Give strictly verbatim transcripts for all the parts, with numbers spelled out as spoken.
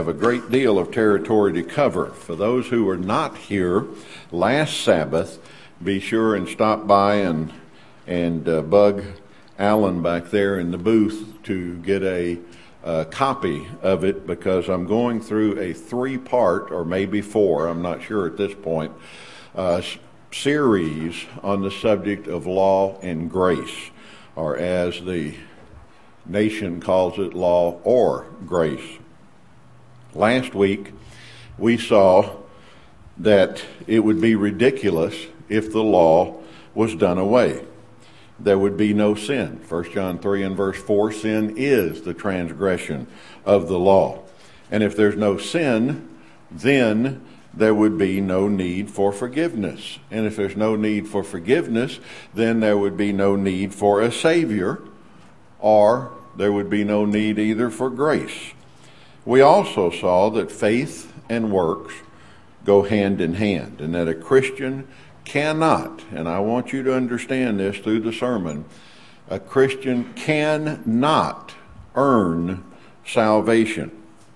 have a great deal of territory to cover. For those who were not here last Sabbath, be sure and stop by and and uh, bug Alan back there in the booth to get a uh, copy of it, because I'm going through a three-part, or maybe four, I'm not sure at this point, uh, series on the subject of law and grace, or as the nation calls it, law or grace. Last week, we saw that it would be ridiculous if the law was done away. There would be no sin. First John three and verse four, sin is the transgression of the law. And if there's no sin, then there would be no need for forgiveness. And if there's no need for forgiveness, then there would be no need for a Savior, or there would be no need either for grace. We also saw that faith and works go hand in hand, and that a Christian cannot, and I want you to understand this through the sermon, a Christian cannot earn salvation,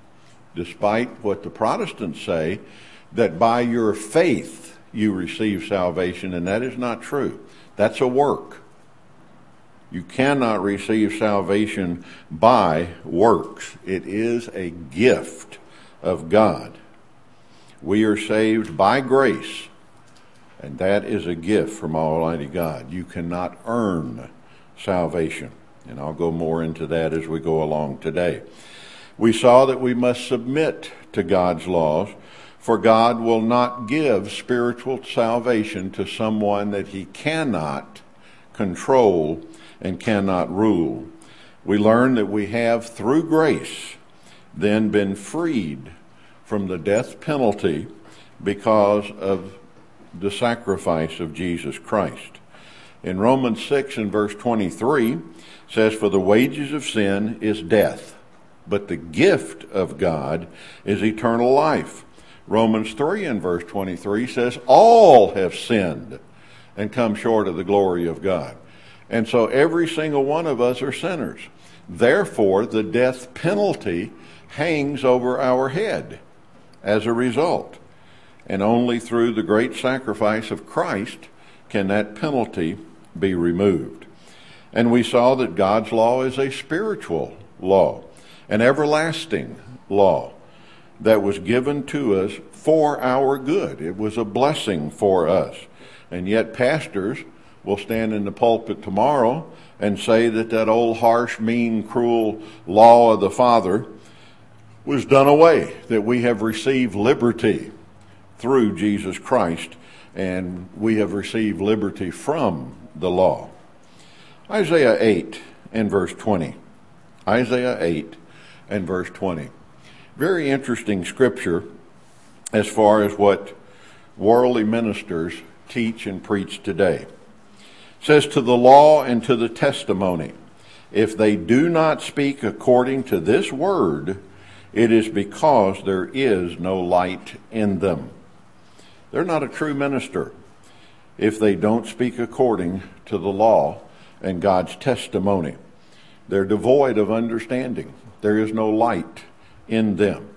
despite what the Protestants say, that by your faith you receive salvation, and that is not true. That's a work. You cannot receive salvation by works. It is a gift of God. We are saved by grace, and that is a gift from Almighty God. You cannot earn salvation, and I'll go more into that as we go along today. We saw that we must submit to God's laws, for God will not give spiritual salvation to someone that he cannot control and cannot rule. We learn that we have, through grace, then been freed from the death penalty because of the sacrifice of Jesus Christ. In Romans six and verse twenty-three says, "For the wages of sin is death, but the gift of God is eternal life." Romans three and verse twenty-three says, "All have sinned and come short of the glory of God." And so every single one of us are sinners. Therefore, the death penalty hangs over our head as a result. And only through the great sacrifice of Christ can that penalty be removed. And we saw that God's law is a spiritual law, an everlasting law that was given to us for our good. It was a blessing for us. And yet pastors will stand in the pulpit tomorrow and say that that old harsh, mean, cruel law of the Father was done away, that we have received liberty through Jesus Christ, and we have received liberty from the law. Isaiah eight and verse twenty. Isaiah eight and verse twenty. Very interesting scripture as far as what worldly ministers teach and preach today. It says, "To the law and to the testimony, if they do not speak according to this word, it is because there is no light in them." They're not a true minister if they don't speak according to the law and God's testimony. They're devoid of understanding. There is no light in them.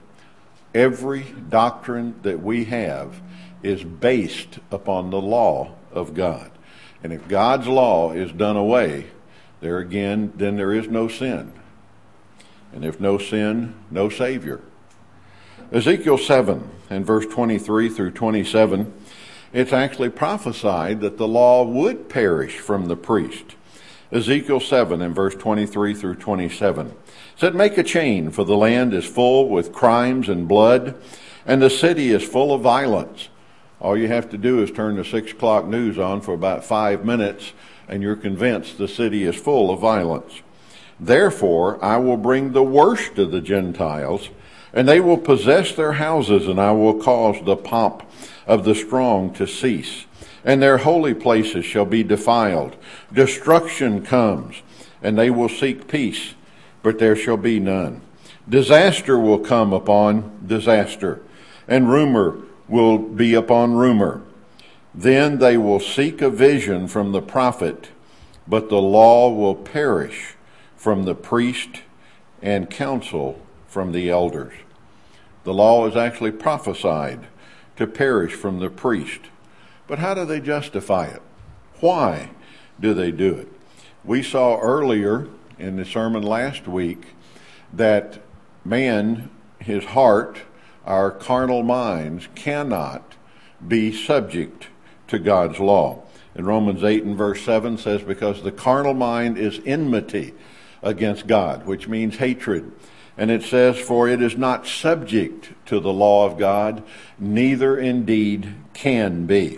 Every doctrine that we have is based upon the law of God. And if God's law is done away, there again, then there is no sin. And if no sin, no Savior. Ezekiel seven and verse twenty-three through twenty-seven, it's actually prophesied that the law would perish from the priest. Ezekiel seven and verse twenty-three through twenty-seven said, "Make a chain, for the land is full with crimes and blood, and the city is full of violence." All you have to do is turn the six o'clock news on for about five minutes, and you're convinced the city is full of violence. "Therefore, I will bring the worst of the Gentiles, and they will possess their houses, and I will cause the pomp of the strong to cease, and their holy places shall be defiled. Destruction comes, and they will seek peace, but there shall be none. Disaster will come upon disaster, and rumor will be upon rumor. Then they will seek a vision from the prophet, but the law will perish from the priest and counsel from the elders." The law is actually prophesied to perish from the priest. But how do they justify it? Why do they do it? We saw earlier in the sermon last week that man, his heart, our carnal minds, cannot be subject to God's law. In Romans eight and verse seven says, because the carnal mind is enmity against God, which means hatred. And it says, for it is not subject to the law of God, neither indeed can be.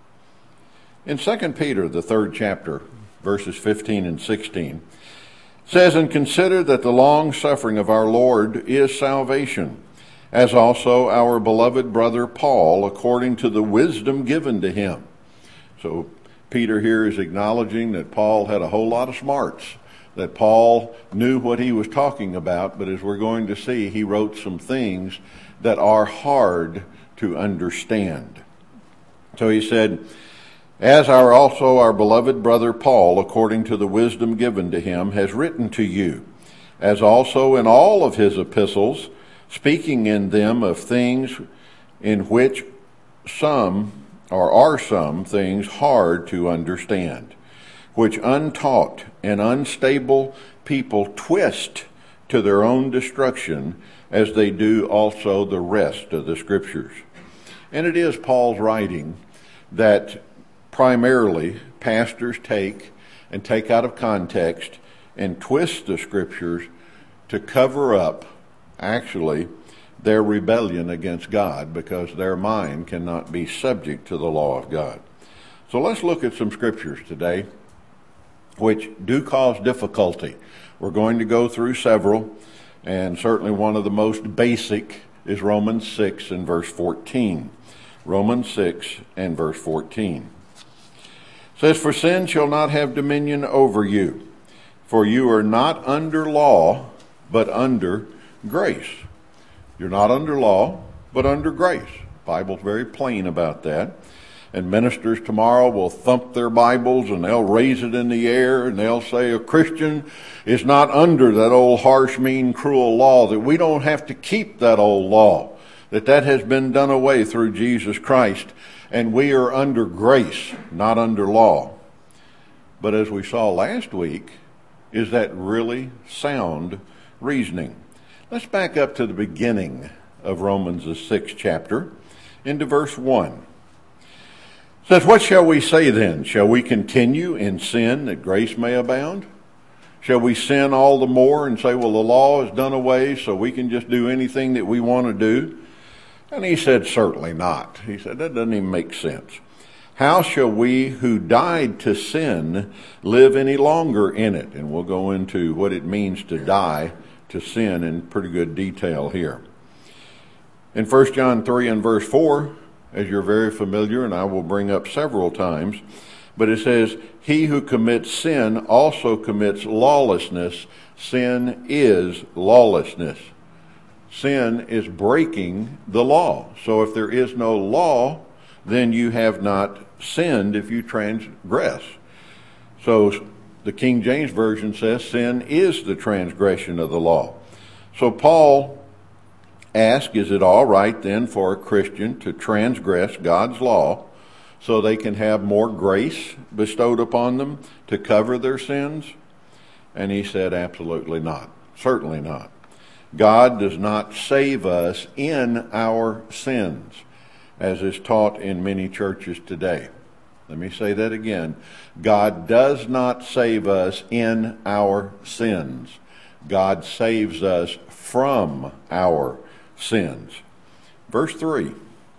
In Second Peter, the third chapter, verses fifteen and sixteen, says, and consider that the long suffering of our Lord is salvation, as also our beloved brother Paul, according to the wisdom given to him. So Peter here is acknowledging that Paul had a whole lot of smarts, that Paul knew what he was talking about, but as we're going to see, he wrote some things that are hard to understand. So he said, as our also our beloved brother Paul, according to the wisdom given to him, has written to you, as also in all of his epistles, speaking in them of things in which some, or are some things hard to understand, which untaught and unstable people twist to their own destruction, as they do also the rest of the Scriptures. And it is Paul's writing that primarily pastors take and take out of context and twist the Scriptures to cover up, actually, their rebellion against God, because their mind cannot be subject to the law of God. So let's look at some Scriptures today which do cause difficulty. We're going to go through several, and certainly one of the most basic is Romans six and verse fourteen. Romans six and verse fourteen. It says, for sin shall not have dominion over you, for you are not under law, but under grace. You're not under law, but under grace. The Bible's very plain about that. And ministers tomorrow will thump their Bibles and they'll raise it in the air and they'll say a Christian is not under that old harsh, mean, cruel law, that we don't have to keep that old law, that that has been done away through Jesus Christ, and we are under grace, not under law. But as we saw last week, is that really sound reasoning? Let's back up to the beginning of Romans, the sixth chapter, into verse one. It says, what shall we say then? Shall we continue in sin that grace may abound? Shall we sin all the more and say, well, the law is done away, so we can just do anything that we want to do? And he said, certainly not. He said, that doesn't even make sense. How shall we who died to sin live any longer in it? And we'll go into what it means to die to sin in pretty good detail here. In First John three and verse four, as you're very familiar, and I will bring up several times, but it says, he who commits sin also commits lawlessness. Sin is lawlessness. Sin is breaking the law. So if there is no law, then you have not sinned if you transgress. So the King James Version says sin is the transgression of the law. So Paul ask, is it all right then for a Christian to transgress God's law so they can have more grace bestowed upon them to cover their sins? And he said, absolutely not. Certainly not. God does not save us in our sins, as is taught in many churches today. Let me say that again. God does not save us in our sins. God saves us from our sins. Verse three.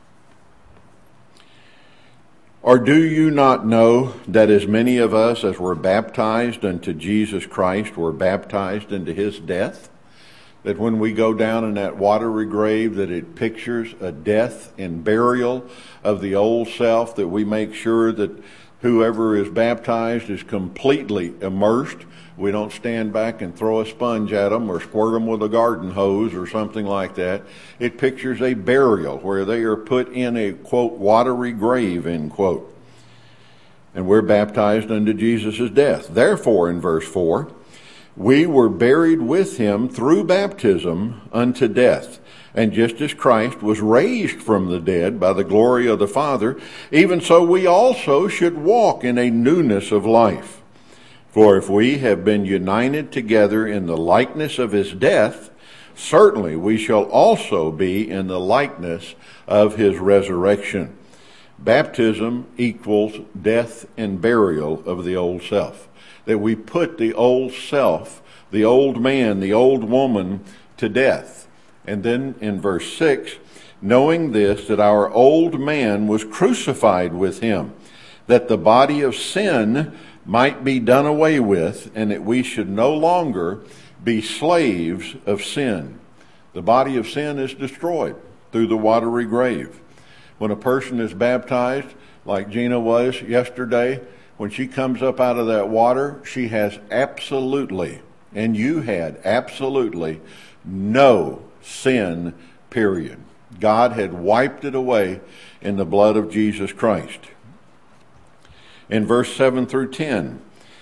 Or do you not know that as many of us as were baptized unto Jesus Christ were baptized into his death? That when we go down in that watery grave, that it pictures a death and burial of the old self, that we make sure that whoever is baptized is completely immersed. We don't stand back and throw a sponge at them or squirt them with a garden hose or something like that. It pictures a burial where they are put in a, quote, watery grave, end quote. And we're baptized unto Jesus' death. Therefore, in verse four, we were buried with him through baptism unto death, And just as Christ was raised from the dead by the glory of the Father, even so we also should walk in a newness of life. For if we have been united together in the likeness of his death, certainly we shall also be in the likeness of his resurrection. Baptism equals death and burial of the old self. That we put the old self, the old man, the old woman to death. And then in verse six, knowing this, that our old man was crucified with him, that the body of sin might be done away with, and that we should no longer be slaves of sin. The body of sin is destroyed through the watery grave. When a person is baptized, like Gina was yesterday, when she comes up out of that water, she has absolutely, and you had absolutely, no sin, period. God had wiped it away in the blood of Jesus Christ. In verse seven through ten,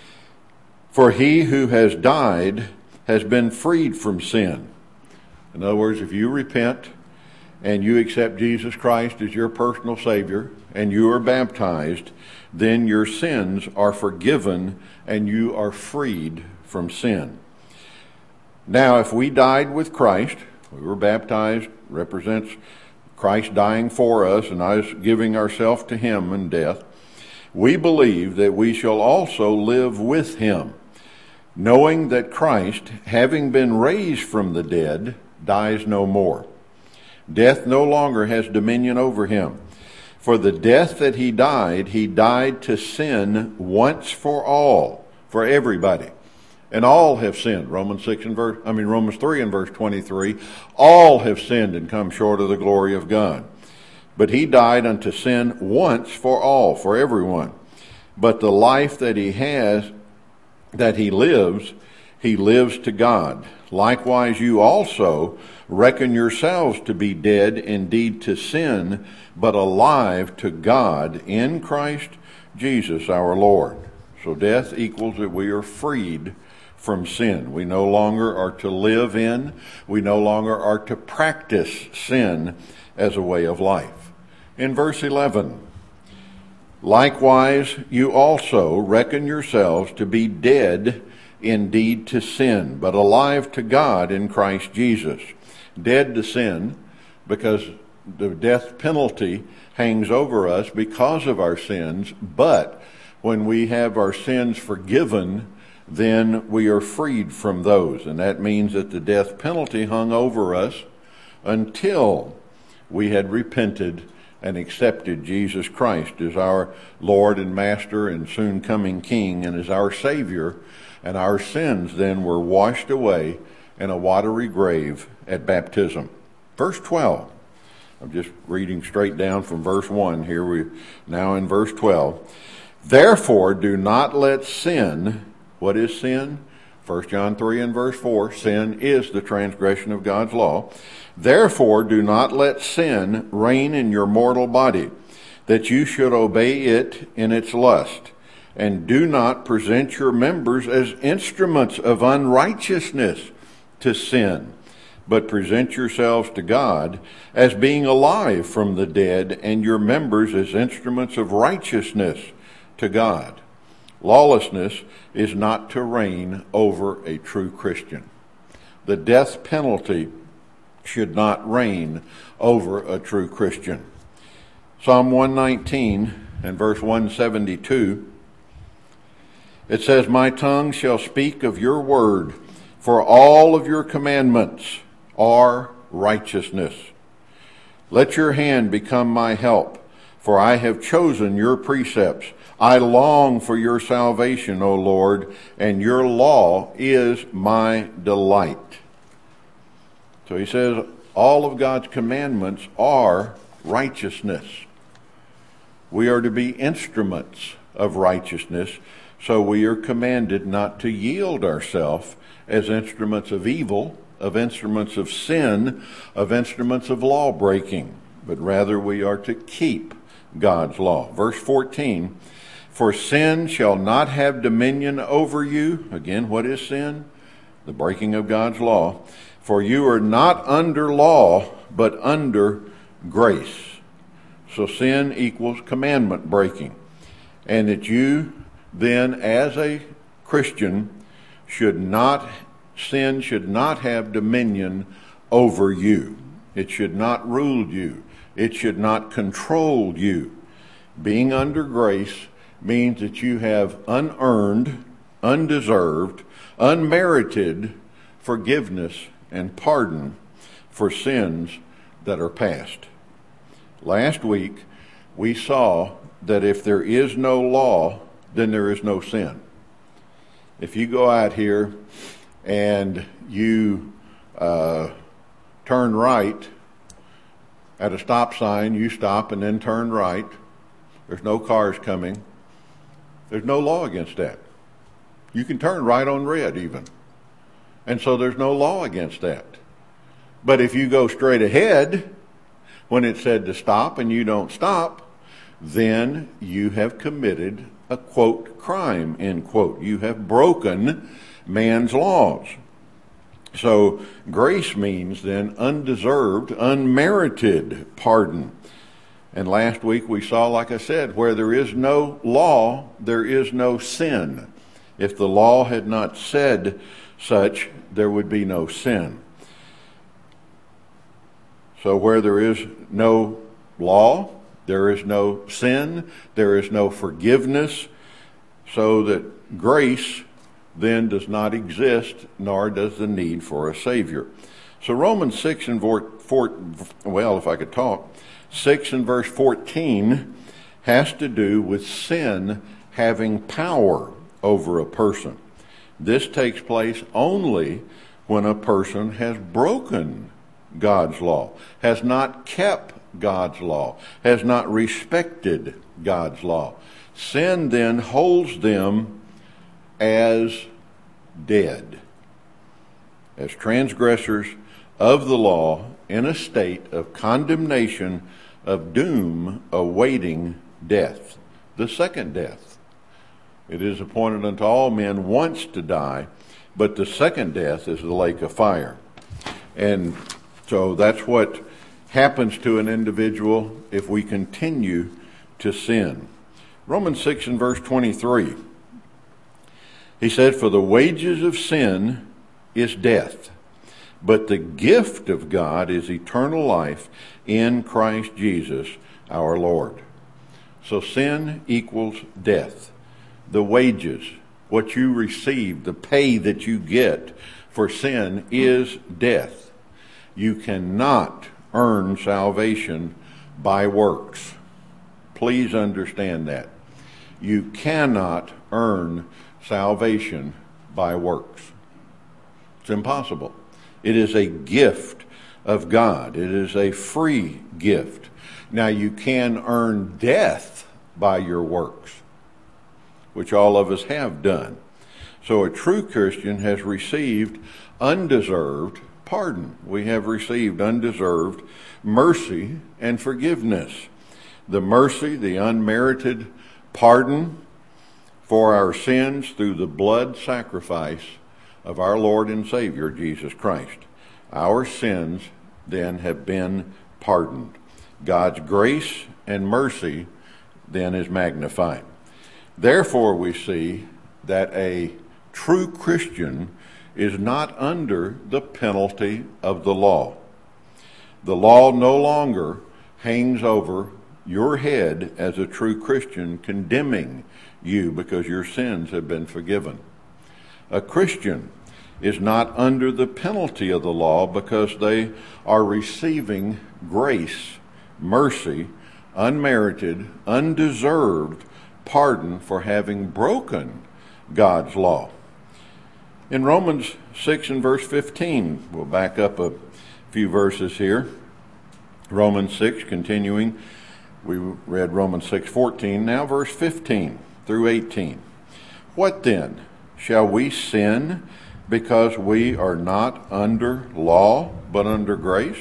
for he who has died has been freed from sin. In other words, if you repent and you accept Jesus Christ as your personal Savior and you are baptized, then your sins are forgiven and you are freed from sin. Now, if we died with Christ, we were baptized, represents Christ dying for us and us giving ourselves to him in death. We believe that we shall also live with him, knowing that Christ, having been raised from the dead, dies no more. Death no longer has dominion over him. For the death that he died, he died to sin once for all, for everybody. And all have sinned. Romans six and verse, I mean Romans three and verse twenty-three. All have sinned and come short of the glory of God. But he died unto sin once for all, for everyone. But the life that he has, that he lives, he lives to God. Likewise you also reckon yourselves to be dead indeed to sin, but alive to God in Christ Jesus our Lord. So death equals that we are freed from sin. We no longer are to live in, we no longer are to practice sin as a way of life. In verse eleven, likewise you also reckon yourselves to be dead indeed to sin, but alive to God in Christ Jesus. Dead to sin because the death penalty hangs over us because of our sins, but when we have our sins forgiven, then we are freed from those. And that means that the death penalty hung over us until we had repented and accepted Jesus Christ as our Lord and Master and soon coming King and as our Savior. And our sins then were washed away in a watery grave at baptism. Verse twelve. I'm just reading straight down from verse one. Here we now in verse twelve. Therefore do not let sin. What is sin? First John three and verse four, sin is the transgression of God's law. Therefore do not let sin reign in your mortal body, that you should obey it in its lust. And do not present your members as instruments of unrighteousness to sin, but present yourselves to God as being alive from the dead, and your members as instruments of righteousness to God. Lawlessness is not to reign over a true Christian. The death penalty should not reign over a true Christian. Psalm one nineteen and verse one seventy-two, it says, my tongue shall speak of your word, for all of your commandments are righteousness. Let your hand become my help, for I have chosen your precepts. I long for your salvation, O Lord, and your law is my delight. So he says all of God's commandments are righteousness. We are to be instruments of righteousness, so we are commanded not to yield ourselves as instruments of evil, of instruments of sin, of instruments of law breaking, but rather we are to keep God's law. Verse fourteen, for sin shall not have dominion over you. Again, what is sin? The breaking of God's law. For you are not under law, but under grace. So sin equals commandment breaking. And that you then, as a Christian, should not, sin should not have dominion over you. It should not rule you. It should not control you. Being under grace means that you have unearned, undeserved, unmerited forgiveness and pardon for sins that are past. Last week, we saw that if there is no law, then there is no sin. If you go out here and you uh, turn right at a stop sign, you stop and then turn right, there's no cars coming, there's no law against that. You can turn right on red even. And so there's no law against that. But if you go straight ahead when it said to stop and you don't stop, then you have committed a, quote, crime, end quote. You have broken man's laws. So grace means then undeserved, unmerited pardon. And last week we saw, like I said, where there is no law, there is no sin. If the law had not said such, there would be no sin. So where there is no law, there is no sin, there is no forgiveness, so that grace then does not exist, nor does the need for a Savior. So Romans six and four, well, if I could talk, six and verse fourteen has to do with sin having power over a person. This takes place only when a person has broken God's law, has not kept God's law, has not respected God's law. Sin then holds them as dead, as transgressors of the law in a state of condemnation, of doom, awaiting death, the second death. It is appointed unto all men once to die, but the second death is the lake of fire. And so that's what happens to an individual if we continue to sin. Romans six and verse twenty-three. He said, for the wages of sin is death, but the gift of God is eternal life in Christ Jesus our Lord. So sin equals death. The wages, what you receive, the pay that you get for sin is death. You cannot earn salvation by works. Please understand that. You cannot earn salvation by works. It's impossible. It is a gift of God. It is a free gift. Now you can earn death by your works, which all of us have done. So a true Christian has received undeserved pardon. We have received undeserved mercy and forgiveness. The mercy, the unmerited pardon for our sins through the blood sacrifice of our Lord and Savior, Jesus Christ. Our sins then have been pardoned. God's grace and mercy then is magnified. Therefore, we see that a true Christian is not under the penalty of the law. The law no longer hangs over your head as a true Christian, condemning you because your sins have been forgiven. A Christian is not under the penalty of the law because they are receiving grace, mercy, unmerited, undeserved pardon for having broken God's law. In Romans six and verse fifteen, we'll back up a few verses here. Romans six, continuing, we read Romans six fourteen, now verse fifteen through eighteen. What then? Shall we sin because we are not under law, but under grace?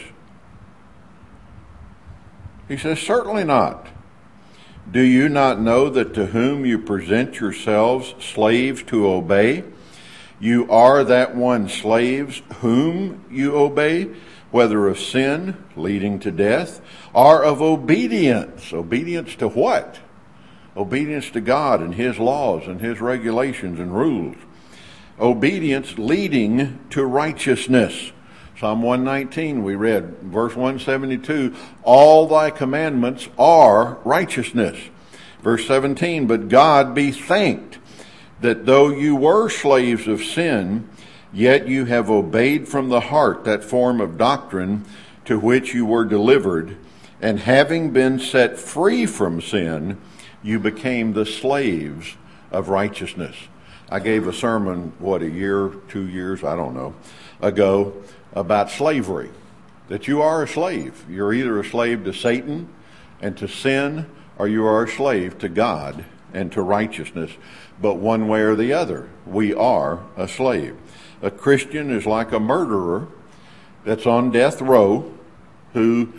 He says, certainly not. Do you not know that to whom you present yourselves slaves to obey, you are that one slaves whom you obey, whether of sin, leading to death, or of obedience. Obedience to what? Obedience to God and His laws and His regulations and rules. Obedience leading to righteousness. Psalm one nineteen, we read, verse one seventy-two, all thy commandments are righteousness. Verse seventeen, but God be thanked that though you were slaves of sin, yet you have obeyed from the heart that form of doctrine to which you were delivered, and having been set free from sin, you became the slaves of righteousness. I gave a sermon, what, a year, two years, I don't know, ago, about slavery, that you are a slave. You're either a slave to Satan and to sin, or you are a slave to God and to righteousness. But one way or the other, we are a slave. A Christian is like a murderer that's on death row who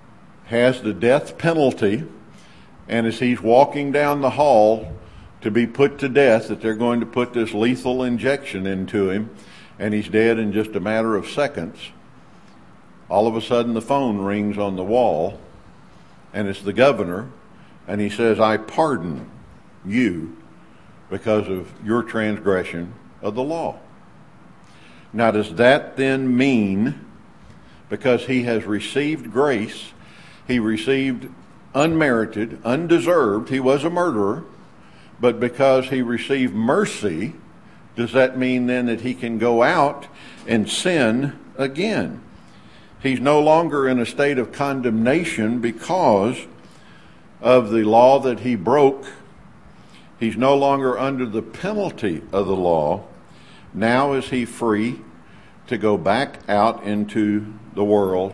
has the death penalty, and as he's walking down the hall to be put to death, that they're going to put this lethal injection into him, and he's dead in just a matter of seconds. All of a sudden the phone rings on the wall, and it's the governor, and he says, I pardon you because of your transgression of the law. Now, does that then mean, because he has received grace, he received unmerited, undeserved, he was a murderer, but because he received mercy, does that mean then that he can go out and sin again? He's no longer in a state of condemnation because of the law that he broke. He's no longer under the penalty of the law. Now is he free to go back out into the world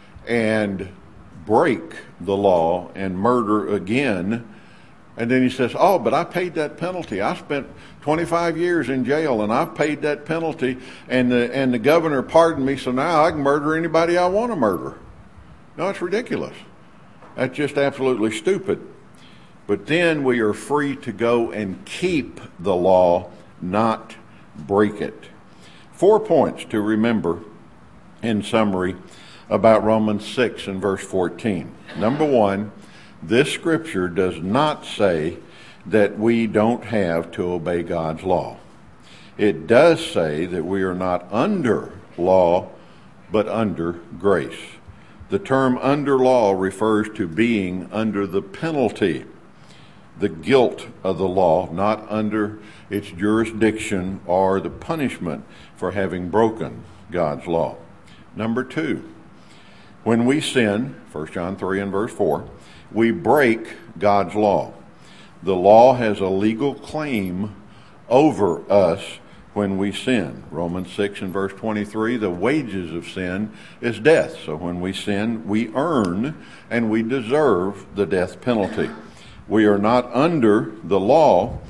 and break the law and murder again. And then he says, oh, but I paid that penalty. I spent twenty-five years in jail and I've paid that penalty, and the, and the governor pardoned me, so now I can murder anybody I want to murder. No, it's ridiculous. That's just absolutely stupid. But then we are free to go and keep the law, not break it. Four points to remember in summary about Romans six and verse fourteen. Number one, this scripture does not say that we don't have to obey God's law. It does say that we are not under law, but under grace. The term under law refers to being under the penalty, the guilt of the law, not under its jurisdiction or the punishment for having broken God's law. Number two, when we sin, First John three and verse four, we break God's law. The law has a legal claim over us when we sin. Romans six and verse twenty-three, the wages of sin is death. So when we sin, we earn and we deserve the death penalty. We are not under the law,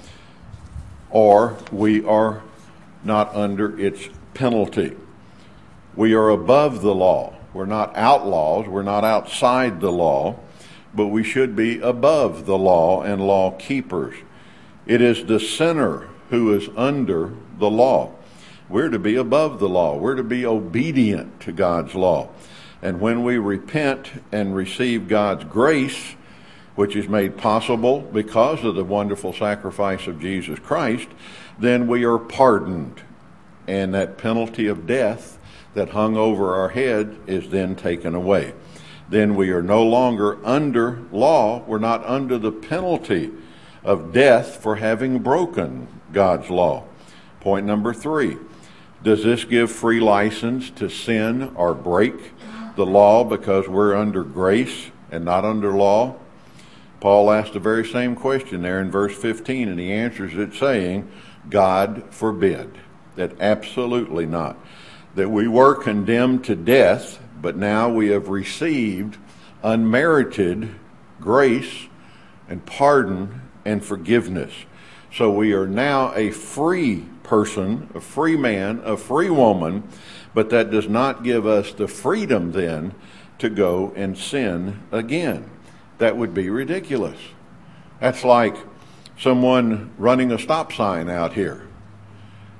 or we are not under its penalty. We are above the law. We're not outlaws. We're not outside the law, but we should be above the law and law keepers. It is the sinner who is under the law. We're to be above the law. We're to be obedient to God's law. And when we repent and receive God's grace, which is made possible because of the wonderful sacrifice of Jesus Christ, then we are pardoned. And that penalty of death that hung over our head is then taken away. Then we are no longer under law. We're not under the penalty of death for having broken God's law. Point number three, does this give free license to sin or break the law because we're under grace and not under law? Paul asked the very same question there in verse fifteen, and he answers it saying, God forbid. That absolutely not. That we were condemned to death, but now we have received unmerited grace and pardon and forgiveness. So we are now a free person, a free man, a free woman, but that does not give us the freedom then to go and sin again. That would be ridiculous. That's like someone running a stop sign out here.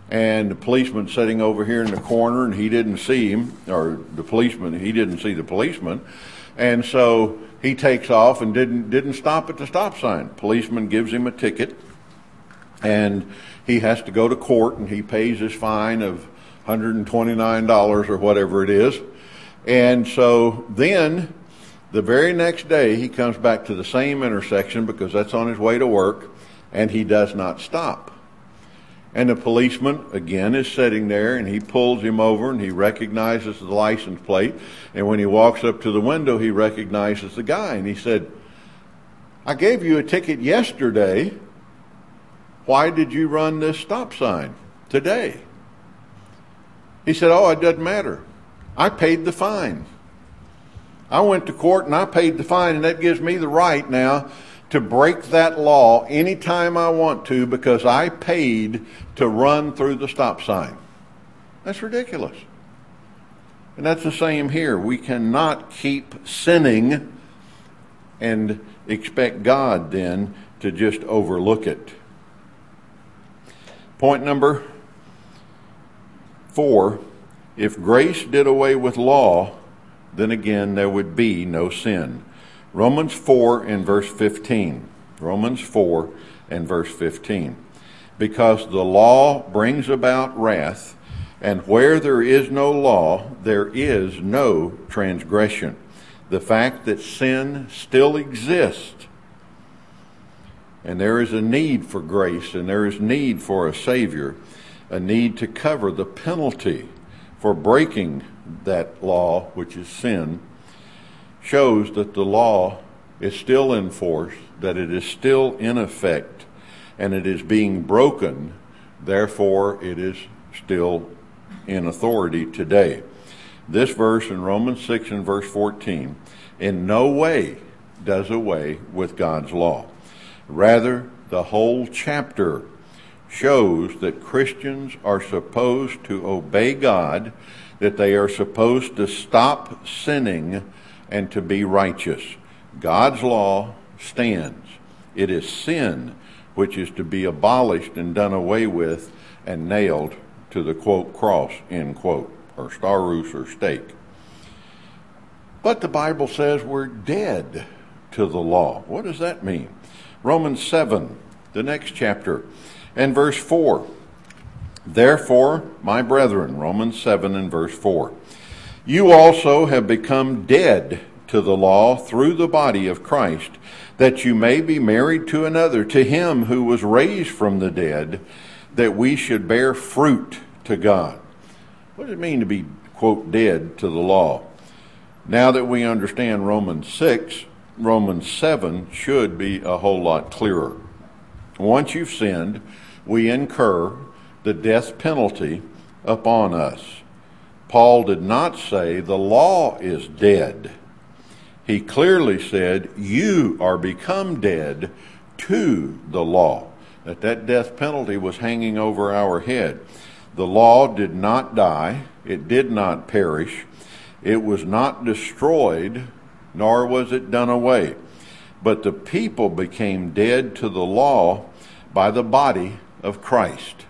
and the policeman sitting over here in the corner, and he didn't see him, or the policeman, he didn't see the policeman, and so he takes off and didn't didn't stop at the stop sign. Policeman gives him a ticket, and he has to go to court, and he pays his fine of one hundred twenty-nine dollars or whatever it is. And so then the very next day he comes back to the same intersection because that's on his way to work, and he does not stop. And the policeman, again, is sitting there, and he pulls him over, and he recognizes the license plate. And when he walks up to the window, he recognizes the guy. And he said, "I gave you a ticket yesterday. Why did you run this stop sign today?" He said, "Oh, it doesn't matter. I paid the fine. I went to court and I paid the fine, and that gives me the right now to break that law anytime I want to because I paid to run through the stop sign." That's ridiculous. And that's the same here. We cannot keep sinning and expect God then to just overlook it. Point number four, if grace did away with law, then again there would be no sin. Romans four and verse fifteen. Romans four and verse fifteen. Because the law brings about wrath, and where there is no law, there is no transgression. The fact that sin still exists, and there is a need for grace, and there is need for a Savior, a need to cover the penalty for breaking that law, which is sin, shows that the law is still in force, that it is still in effect, and it is being broken. Therefore, it is still in authority today. This verse in Romans six and verse fourteen in no way does away with God's law. Rather, the whole chapter shows that Christians are supposed to obey God, that they are supposed to stop sinning and to be righteous. God's law stands. It is sin which is to be abolished and done away with and nailed to the, quote, cross, end quote, or starus or stake. But the Bible says we're dead to the law. What does that mean? Romans seven, the next chapter, and verse four. Therefore, my brethren, Romans seven and verse four, you also have become dead to the law through the body of Christ, that you may be married to another, to him who was raised from the dead, that we should bear fruit to God. What does it mean to be, quote, dead to the law? Now that we understand Romans six, Romans seven should be a whole lot clearer. Once you've sinned, we incur the death penalty upon us. Paul did not say the law is dead. He clearly said you are become dead to the law. That that death penalty was hanging over our head. The law did not die. It did not perish. It was not destroyed, nor was it done away. But the people became dead to the law by the body of Christ.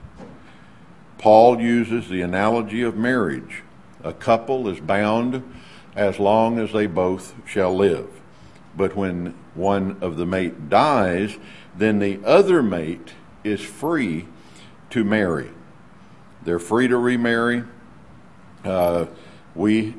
Paul uses the analogy of marriage. A couple is bound as long as they both shall live. But when one of the mate dies, then the other mate is free to marry. They're free to remarry. Uh, we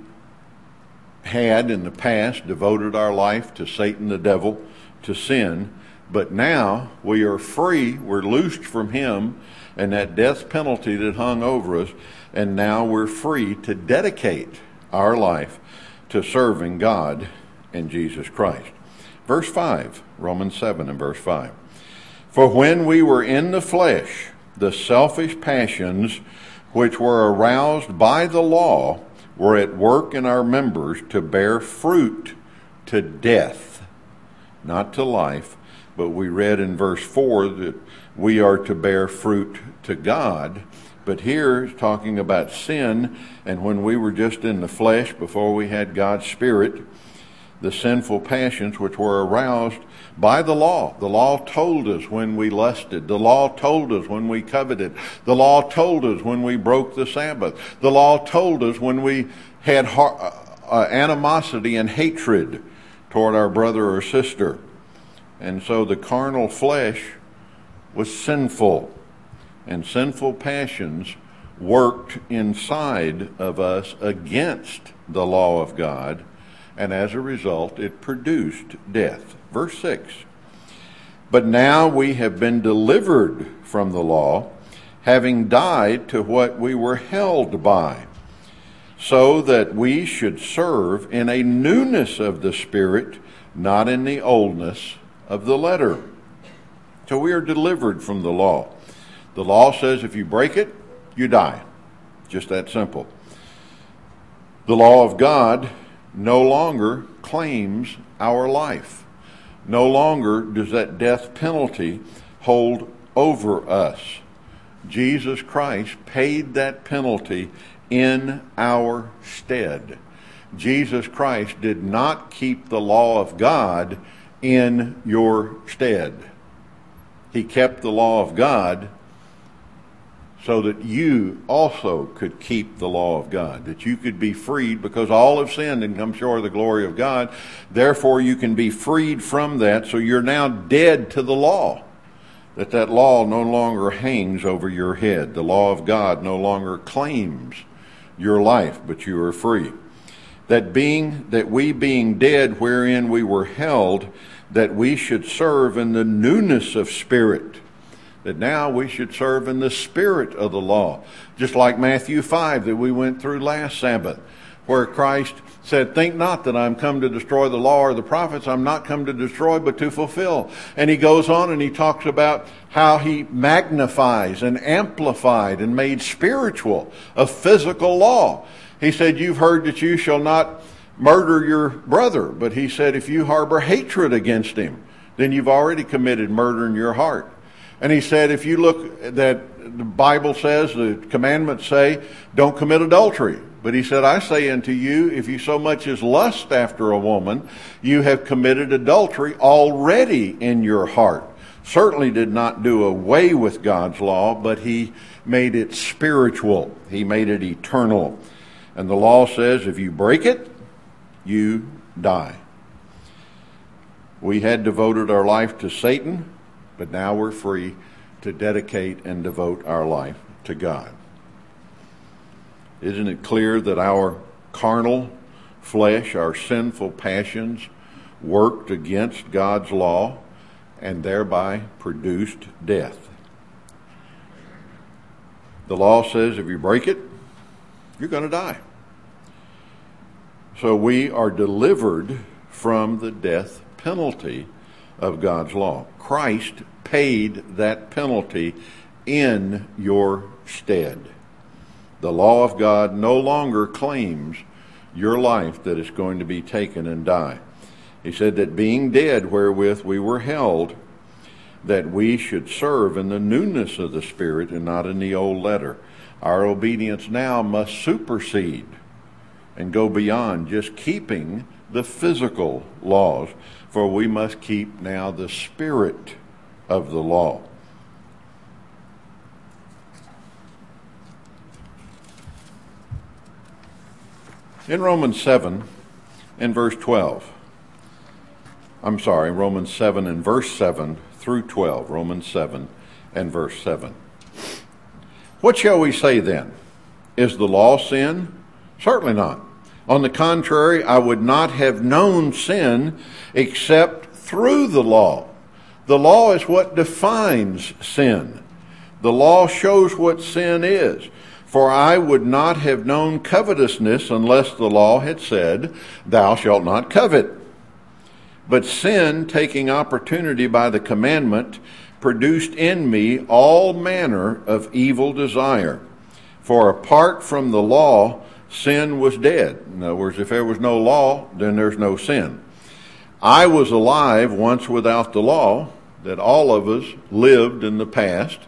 had in the past devoted our life to Satan the devil, to sin, but now we are free, we're loosed from him and that death penalty that hung over us, and now we're free to dedicate our life to serving God and Jesus Christ. Verse five, Romans seven and verse five. For when we were in the flesh, the selfish passions which were aroused by the law were at work in our members to bear fruit to death, not to life. But we read in verse four that we are to bear fruit to God. But here it's talking about sin, and when we were just in the flesh before we had God's Spirit, the sinful passions which were aroused by the law. The law told us when we lusted. The law told us when we coveted. The law told us when we broke the Sabbath. The law told us when we had uh, uh, animosity and hatred toward our brother or sister. And so the carnal flesh was sinful, and sinful passions worked inside of us against the law of God, and as a result it produced death. Verse six, but now we have been delivered from the law, having died to what we were held by, so that we should serve in a newness of the Spirit, not in the oldness of the letter. So we are delivered from the law. The law says if you break it, you die. Just that simple. The law of God no longer claims our life. No longer does that death penalty hold over us. Jesus Christ paid that penalty in our stead. Jesus Christ did not keep the law of God in your stead. He kept the law of God so that you also could keep the law of God, that you could be freed, because all have sinned and come short of the glory of God. Therefore, you can be freed from that, so you're now dead to the law, that that law no longer hangs over your head. The law of God no longer claims your life, but you are free. That being that we being dead wherein we were held, that we should serve in the newness of spirit. That now we should serve in the spirit of the law. Just like Matthew five that we went through last Sabbath, where Christ said, think not that I'm come to destroy the law or the prophets. I'm not come to destroy, but to fulfill. And he goes on and he talks about how he magnifies and amplified and made spiritual a physical law. He said, you've heard that you shall not murder your brother. But he said, if you harbor hatred against him, then you've already committed murder in your heart. And he said, if you look, that the Bible says, the commandments say, don't commit adultery. But he said, I say unto you, if you so much as lust after a woman, you have committed adultery already in your heart. Certainly did not do away with God's law, but he made it spiritual. He made it eternal. And the law says, if you break it, you die. We had devoted our life to Satan, but now we're free to dedicate and devote our life to God. Isn't it clear that our carnal flesh, our sinful passions, worked against God's law and thereby produced death? The law says if you break it, you're going to die. So we are delivered from the death penalty of God's law. Christ paid that penalty in your stead. The law of God no longer claims your life that is going to be taken and die. He said that being dead wherewith we were held, that we should serve in the newness of the Spirit and not in the old letter. Our obedience now must supersede and go beyond just keeping the physical laws, for we must keep now the spirit of the law. In Romans seven and verse twelve, I'm sorry, Romans seven and verse seven through twelve, Romans seven and verse seven. What shall we say then? Is the law sin? Certainly not. On the contrary, I would not have known sin except through the law. The law is what defines sin. The law shows what sin is. For I would not have known covetousness unless the law had said, thou shalt not covet. But sin, taking opportunity by the commandment, produced in me all manner of evil desire. For apart from the law, sin was dead. In other words, if there was no law, then there's no sin. I was alive once without the law, that all of us lived in the past,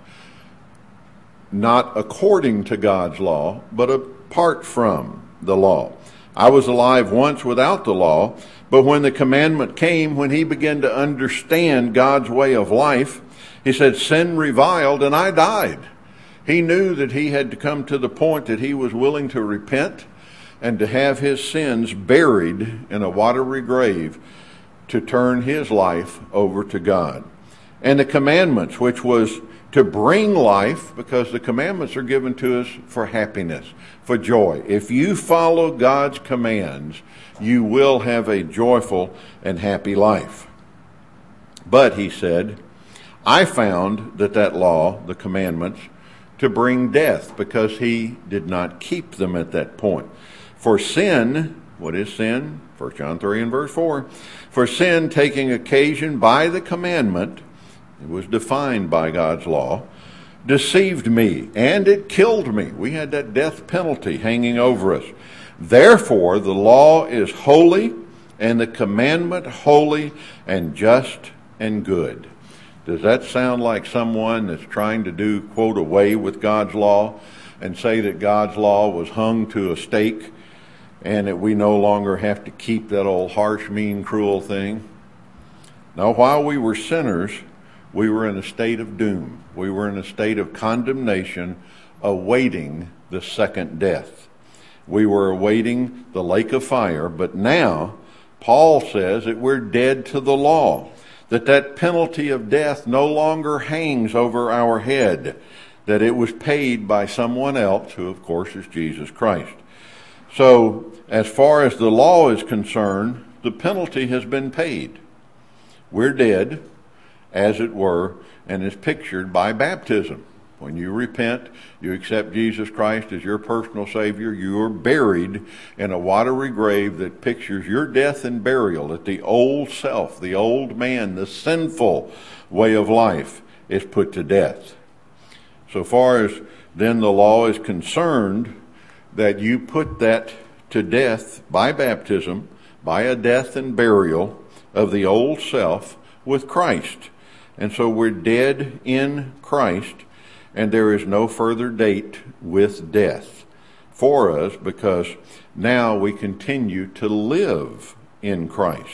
not according to God's law, but apart from the law. I was alive once without the law, but when the commandment came, when he began to understand God's way of life, he said, sin reviled and I died. He knew that he had to come to the point that he was willing to repent and to have his sins buried in a watery grave to turn his life over to God. And the commandments, which was to bring life, because the commandments are given to us for happiness, for joy. If you follow God's commands, you will have a joyful and happy life. But, he said, I found that that law, the commandments, to bring death, because he did not keep them at that point. For sin, what is sin? First John three and verse four. For sin, taking occasion by the commandment, it was defined by God's law, deceived me, and it killed me. We had that death penalty hanging over us. Therefore, the law is holy, and the commandment holy and just and good. Does that sound like someone that's trying to do, quote, away with God's law and say that God's law was hung to a stake and that we no longer have to keep that old harsh, mean, cruel thing? Now, while we were sinners, we were in a state of doom. We were in a state of condemnation, awaiting the second death. We were awaiting the lake of fire, but now Paul says that we're dead to the law, that that penalty of death no longer hangs over our head, that it was paid by someone else, who of course is Jesus Christ. So as far as the law is concerned, the penalty has been paid. We're dead, as it were, and is pictured by baptism. When you repent, you accept Jesus Christ as your personal Savior, you are buried in a watery grave that pictures your death and burial, that the old self, the old man, the sinful way of life is put to death. So far as then the law is concerned, that you put that to death by baptism, by a death and burial of the old self with Christ. And so we're dead in Christ, and there is no further date with death for us, because now we continue to live in Christ.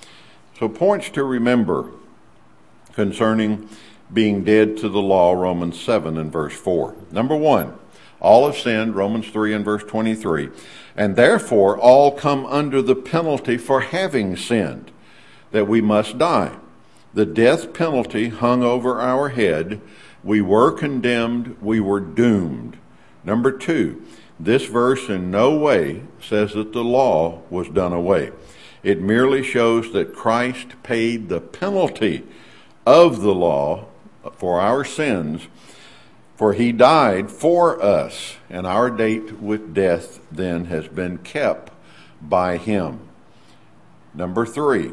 So points to remember concerning being dead to the law, Romans seven and verse four. Number one, all have sinned, Romans three and verse twenty-three, and therefore all come under the penalty for having sinned, that we must die. The death penalty hung over our head. We were condemned. We were doomed. Number two, this verse in no way says that the law was done away. It merely shows that Christ paid the penalty of the law for our sins, for he died for us, and our date with death then has been kept by him. Number three,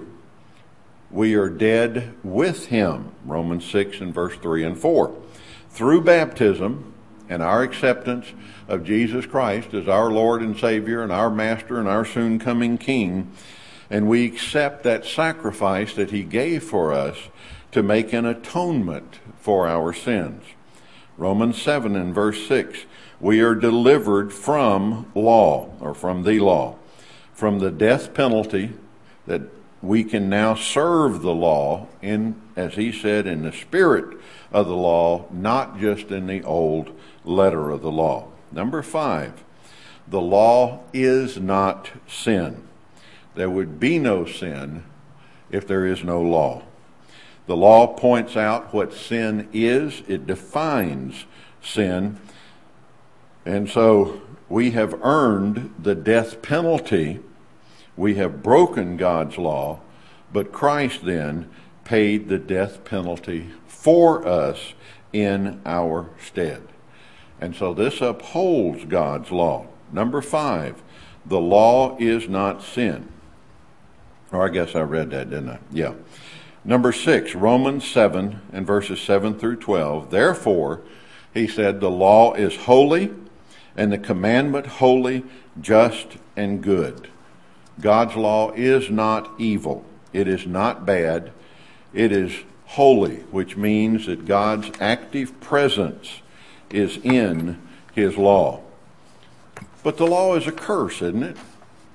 we are dead with him, Romans six and verse three and four. Through baptism and our acceptance of Jesus Christ as our Lord and Savior and our Master and our soon coming King, and we accept that sacrifice that he gave for us to make an atonement for our sins. Romans seven and verse six, we are delivered from law, or from the law, from the death penalty, that we can now serve the law in, as he said, in the spirit of the law, not just in the old letter of the law. Number five, the law is not sin. There would be no sin if there is no law. The law points out what sin is. It defines sin. And so we have earned the death penalty. We have broken God's law, but Christ then paid the death penalty for us in our stead. And so this upholds God's law. Number five, the law is not sin. Or I guess I read that, didn't I? Yeah. Number six, Romans seven and verses seven through twelve. Therefore, he said, the law is holy, and the commandment holy, just, and good. God's law is not evil. It is not bad. It is holy, which means that God's active presence is in his law. But the law is a curse, isn't it?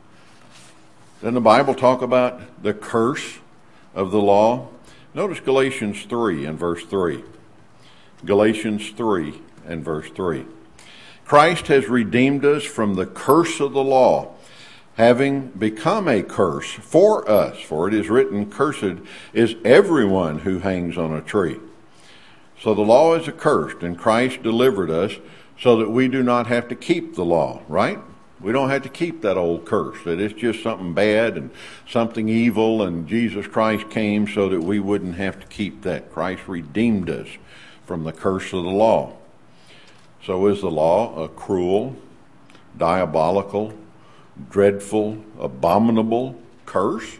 Doesn't the Bible talk about the curse of the law? Notice Galatians three and verse three. Galatians three and verse three. Christ has redeemed us from the curse of the law, having become a curse for us. For it is written, cursed is everyone who hangs on a tree. So the law is accursed, and Christ delivered us so that we do not have to keep the law, right? We don't have to keep that old curse, that it's just something bad and something evil, and Jesus Christ came so that we wouldn't have to keep that. Christ redeemed us from the curse of the law. So is the law a cruel, diabolical, dreadful, abominable curse?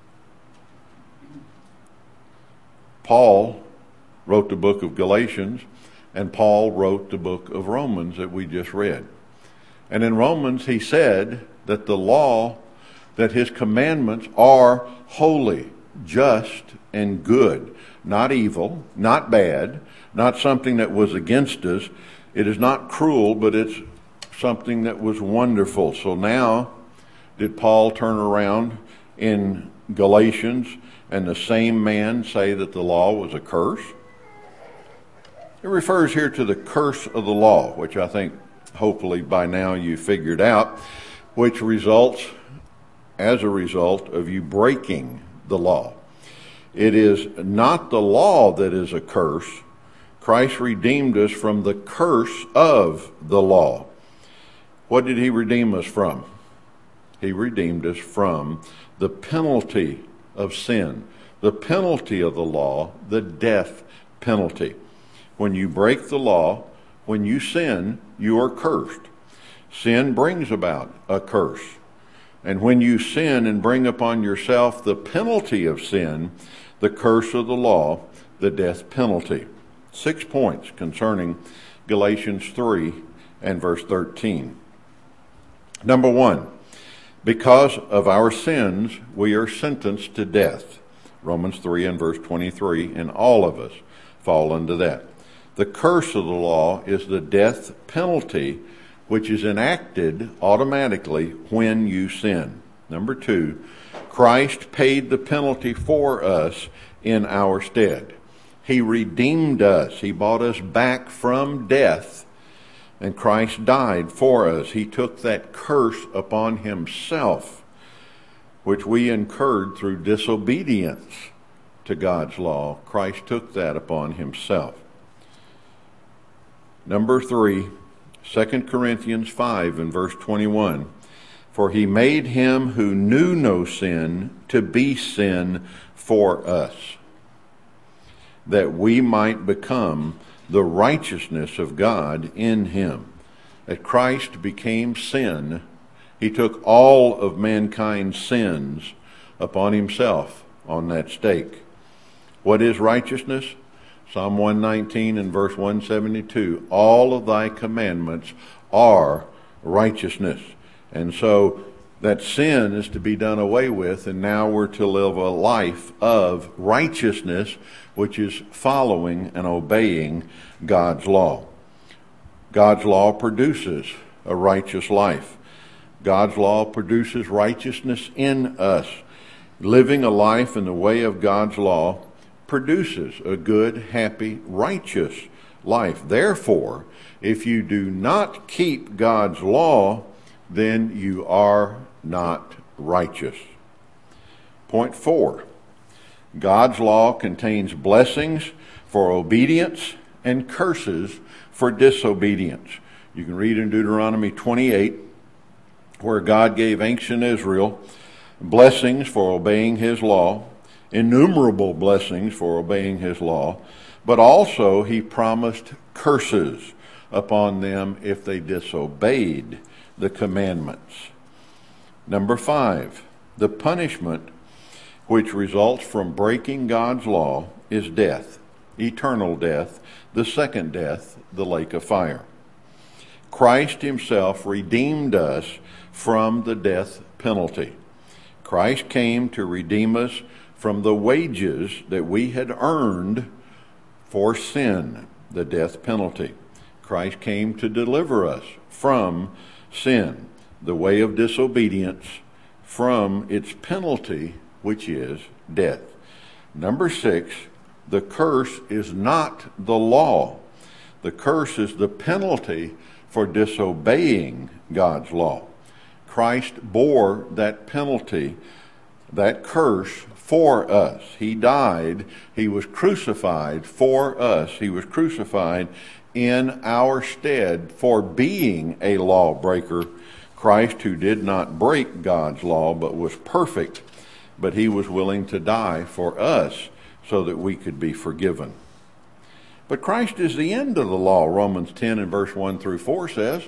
Paul wrote the book of Galatians, and Paul wrote the book of Romans that we just read. And in Romans he said that the law, that his commandments are holy, just, and good, not evil, not bad, not something that was against us. It is not cruel, but it's something that was wonderful. So now, did Paul turn around in Galatians and the same man say that the law was a curse? It refers here to the curse of the law, which I think hopefully by now you figured out, which results as a result of you breaking the law. It is not the law that is a curse. Christ redeemed us from the curse of the law. What did he redeem us from? He redeemed us from the penalty of sin, the penalty of the law, the death penalty. When you break the law, when you sin, you are cursed. Sin brings about a curse. And when you sin and bring upon yourself the penalty of sin, the curse of the law, the death penalty. Six points concerning Galatians three and verse thirteen. Number one, because of our sins, we are sentenced to death. Romans three and verse twenty-three, and all of us fall into that. The curse of the law is the death penalty, which is enacted automatically when you sin. Number two, Christ paid the penalty for us in our stead. He redeemed us. He bought us back from death, and Christ died for us. He took that curse upon himself, which we incurred through disobedience to God's law. Christ took that upon himself. Number three, Second Corinthians five and verse twenty-one. For he made him who knew no sin to be sin for us, that we might become the righteousness of God in him. That Christ became sin. He took all of mankind's sins upon himself on that stake. What is righteousness? Psalm one nineteen and verse one seventy-two. All of thy commandments are righteousness. And so that sin is to be done away with, and now we're to live a life of righteousness, which is following and obeying God's law. God's law produces a righteous life. God's law produces righteousness in us. Living a life in the way of God's law produces a good, happy, righteous life. Therefore, if you do not keep God's law, then you are not righteous. Point four, God's law contains blessings for obedience and curses for disobedience. You can read in Deuteronomy twenty-eight, where God gave ancient Israel blessings for obeying his law, innumerable blessings for obeying his law, but also he promised curses upon them if they disobeyed the commandments. Number five, the punishment which results from breaking God's law is death, eternal death, the second death, the lake of fire. Christ himself redeemed us from the death penalty. Christ came to redeem us from the wages that we had earned for sin, the death penalty. Christ came to deliver us from sin, the way of disobedience, from its penalty, which is death. Number six, the curse is not the law. The curse is the penalty for disobeying God's law. Christ bore that penalty, that curse, for us. He died. He was crucified for us. He was crucified in our stead for being a lawbreaker. Christ, who did not break God's law but was perfect, but he was willing to die for us so that we could be forgiven. But Christ is the end of the law, Romans ten and verse one through four says.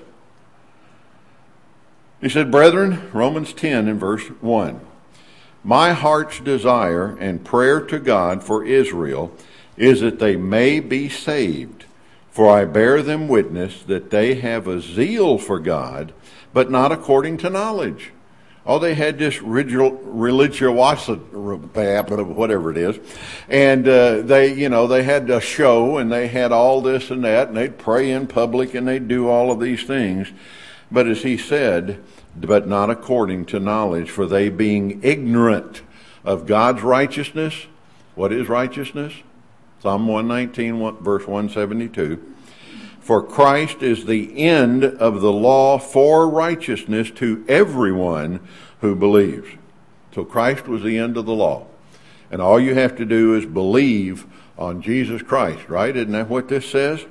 He said, brethren, Romans ten and verse one, my heart's desire and prayer to God for Israel is that they may be saved. For I bear them witness that they have a zeal for God, but not according to knowledge. Oh, they had this religiosity, whatever it is, and uh, they, you know, they had a show, and they had all this and that, and they'd pray in public, and they'd do all of these things. But as he said, but not according to knowledge, for they being ignorant of God's righteousness. What is righteousness? Psalm one nineteen, verse one seventy-two. For Christ is the end of the law for righteousness to everyone who believes. So Christ was the end of the law. And all you have to do is believe on Jesus Christ, right? Isn't that what this says?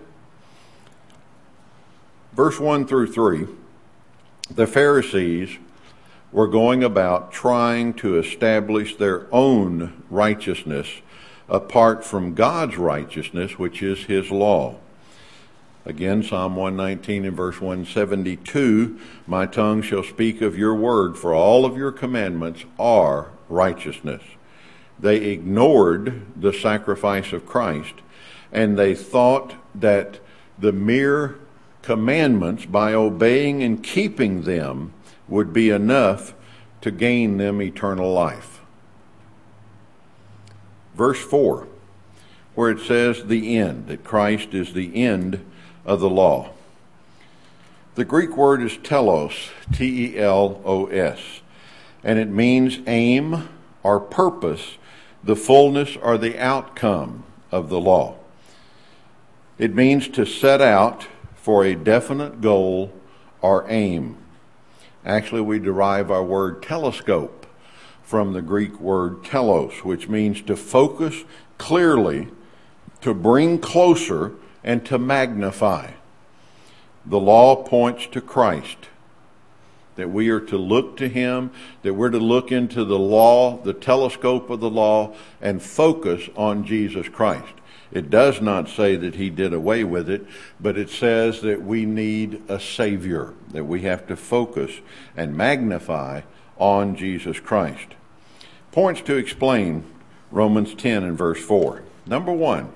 Verse one through three, the Pharisees were going about trying to establish their own righteousness apart from God's righteousness, which is his law. Again, Psalm one nineteen and verse one seventy-two, my tongue shall speak of your word, for all of your commandments are righteousness. They ignored the sacrifice of Christ, and they thought that the mere commandments, by obeying and keeping them, would be enough to gain them eternal life. Verse four, where it says the end, that Christ is the end of the law. The Greek word is telos, T E L O S, and it means aim or purpose, the fullness or the outcome of the law. It means to set out for a definite goal or aim. Actually, we derive our word telescope from the Greek word telos, which means to focus clearly, to bring closer, and to magnify. The law points to Christ, that we are to look to him, that we're to look into the law, the telescope of the law, and focus on Jesus Christ. It does not say that he did away with it, but it says that we need a Savior, that we have to focus and magnify on Jesus Christ. Points to explain Romans ten and verse four. Number one,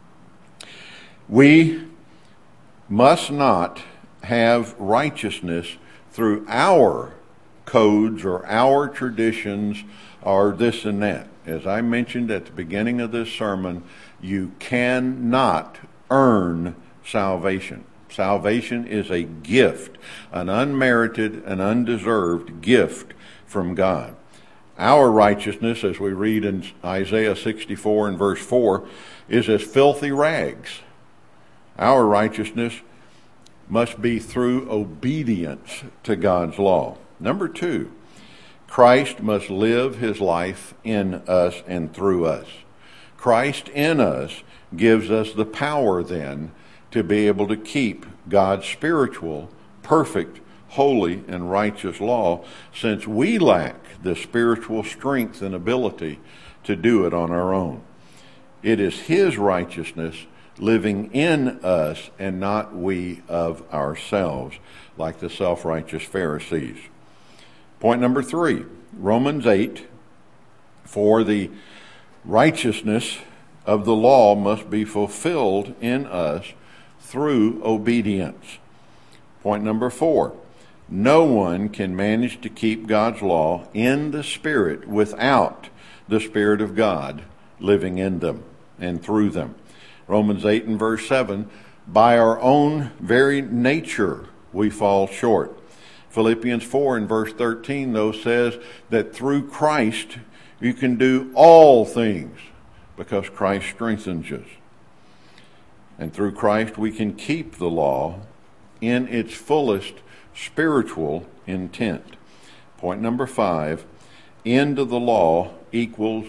we must not have righteousness through our codes or our traditions or this and that. As I mentioned at the beginning of this sermon, you cannot earn salvation. Salvation is a gift, an unmerited and undeserved gift from God. Our righteousness, as we read in Isaiah sixty-four and verse four, is as filthy rags. Our righteousness must be through obedience to God's law. Number two, Christ must live his life in us and through us. Christ in us gives us the power then to be able to keep God's spiritual, perfect, holy, and righteous law, since we lack the spiritual strength and ability to do it on our own. It is his righteousness living in us and not we of ourselves, like the self-righteous Pharisees. Point number three, Romans eight, for the righteousness of the law must be fulfilled in us through obedience. Point number four, no one can manage to keep God's law in the Spirit without the Spirit of God living in them and through them. Romans eight and verse seven, by our own very nature we fall short. Philippians four and verse thirteen, though, says that through Christ you can do all things because Christ strengthens us. And through Christ we can keep the law in its fullest spiritual intent. Point number five, end of the law equals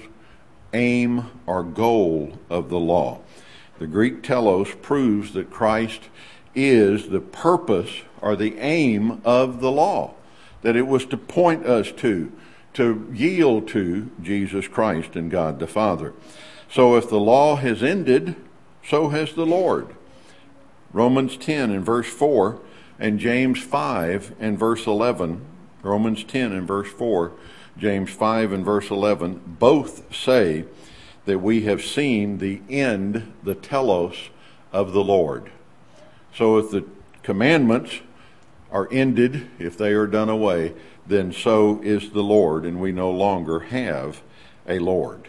aim or goal of the law. The Greek telos proves that Christ is the purpose or the aim of the law, that it was to point us to, to yield to Jesus Christ and God the Father. So if the law has ended, so has the Lord. Romans ten and verse four and James five and verse eleven, Romans ten and verse four, James five and verse eleven, both say that we have seen the end, the telos of the Lord. So if the commandments are ended, if they are done away, then so is the Lord, and we no longer have a Lord.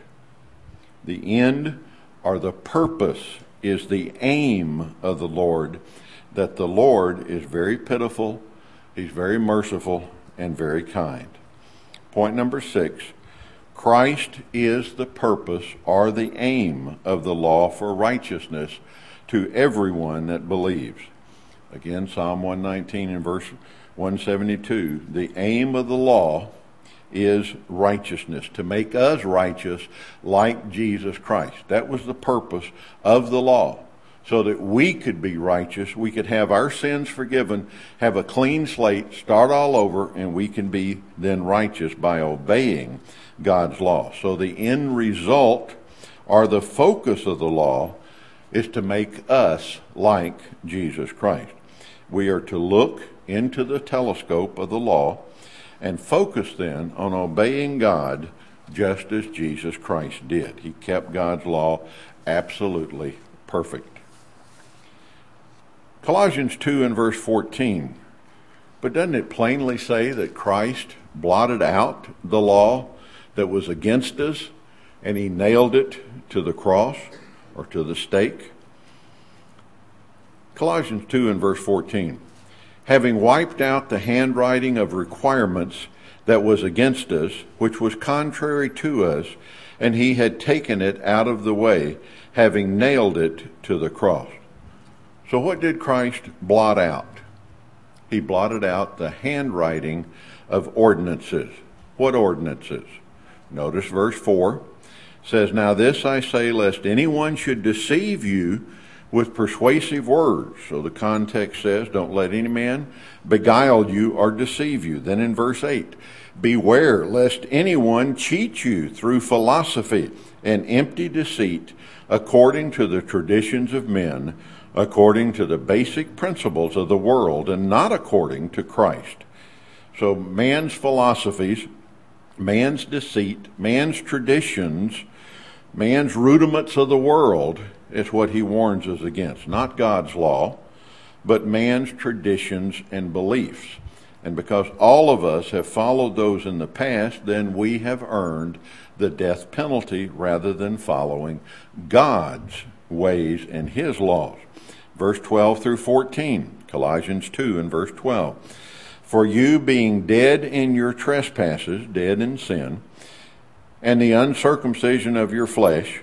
The end or the purpose is the aim of the Lord, that the Lord is very pitiful, he's very merciful, and very kind. Point number six, Christ is the purpose or the aim of the law for righteousness to everyone that believes. Again, Psalm one nineteen and verse one seventy-two, the aim of the law is righteousness, to make us righteous like Jesus Christ. That was the purpose of the law, so that we could be righteous, we could have our sins forgiven, have a clean slate, start all over, and we can be then righteous by obeying God's law. So the end result, or the focus of the law, is to make us like Jesus Christ. We are to look into the telescope of the law and focus then on obeying God just as Jesus Christ did. He kept God's law absolutely perfect. Colossians two and verse fourteen. But doesn't it plainly say that Christ blotted out the law that was against us and he nailed it to the cross or to the stake? Colossians two and verse fourteen. Having wiped out the handwriting of requirements that was against us, which was contrary to us, and he had taken it out of the way, having nailed it to the cross. So what did Christ blot out? He blotted out the handwriting of ordinances. What ordinances? Notice verse four says, Now this I say, lest anyone should deceive you with persuasive words. So the context says, don't let any man beguile you or deceive you. Then in verse eight, beware lest anyone cheat you through philosophy and empty deceit, according to the traditions of men, according to the basic principles of the world, and not according to Christ. So man's philosophies, man's deceit, man's traditions, man's rudiments of the world is what he warns us against. Not God's law, but man's traditions and beliefs. And because all of us have followed those in the past, then we have earned the death penalty rather than following God's ways and his laws. Verse twelve through fourteen, Colossians two and verse twelve. For you being dead in your trespasses, dead in sin, and the uncircumcision of your flesh,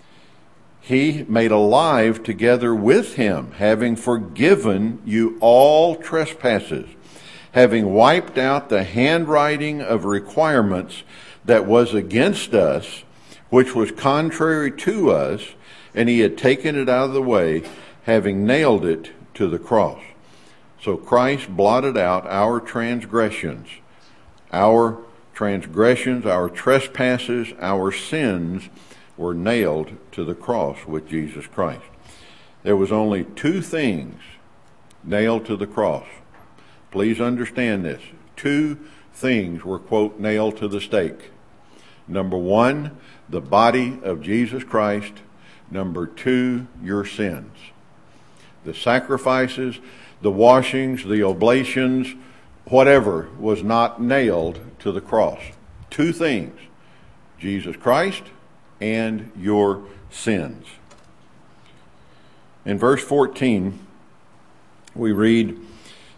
he made alive together with him, having forgiven you all trespasses, having wiped out the handwriting of requirements that was against us, which was contrary to us, and he had taken it out of the way, having nailed it to the cross. So Christ blotted out our transgressions, our transgressions, our trespasses, our sins were nailed to the cross with Jesus Christ. There was only two things nailed to the cross. Please understand this. Two things were, quote, nailed to the stake. Number one, the body of Jesus Christ. Number two, your sins. The sacrifices, the washings, the oblations, whatever was not nailed to the cross. Two things, Jesus Christ and your sins. In verse fourteen, we read